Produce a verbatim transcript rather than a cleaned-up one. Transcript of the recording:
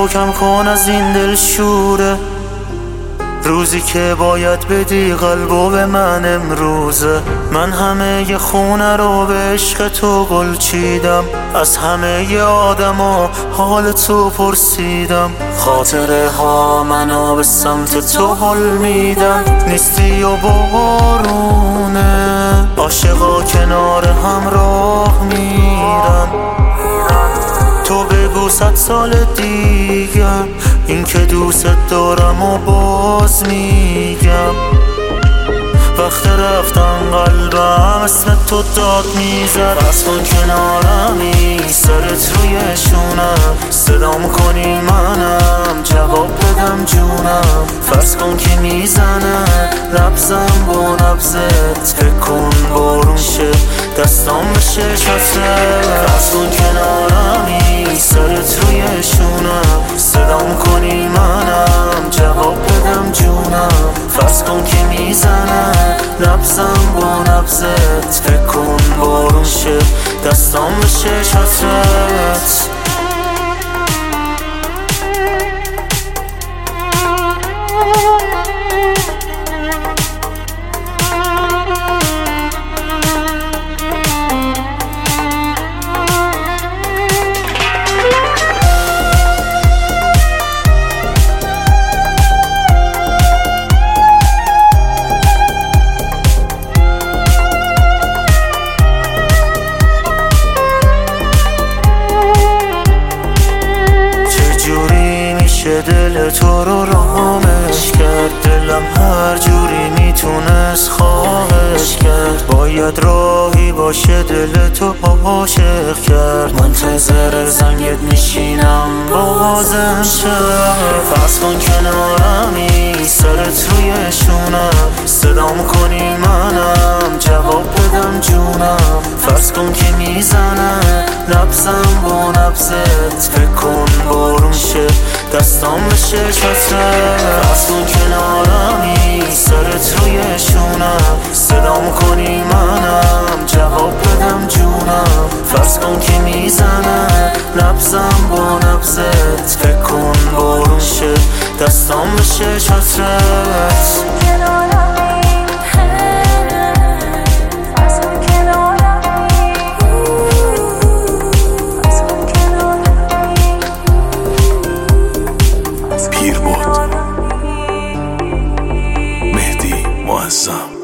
کم کن از این دل شوره، روزی که باید بدی قلبو به من امروزه. من همه ی خونه رو به عشق تو گل چیدم، از همه ی آدما حال تو پرسیدم. خاطره ها منو به سمت تو هل میدم، نیستی و بارونه، عاشقا کنار هم راه میرن. تو بگو صد سال دیگه این که دوست دارم و باز میگم. وقت رفتن قلبم اسم تو داد میزد، بس کن کنارمی سرت روی شونم، صدام کنی منم جواب بدم جونم. فرض کن که میزنه نبزم با نبزت، فکر کن بارون شه دستام بشه چترت. فرض کن کنارمی سرت روی شونم، صدام کنی منم جواب بدم جونم. فرض کن که میزنه نبزم با نبزت، فکر کن بارون شه دستام بشه چترت. دل تو رو رامش کرد، دلم هر جوری میتونست خواهش کرد. باید راهی باشه دل تو عاشق کرد، منتظر زنگت میشینم بازم شد. فرض کن کنارمی سرت روی شونم، صدام کنی منم جواب بدم جونم. فرض کن که میزنه نبزم با نبزت، فکر کن بارون شه دستام بشه چترت. فرض کن کنارمی سرت روی شونم، صدام کنی منم جواب بدم جونم. فرض کن که میزنه نبزم با نبزت، فکر کن بارون شه دستام بشه چترت. پیربرد مهدی معظم.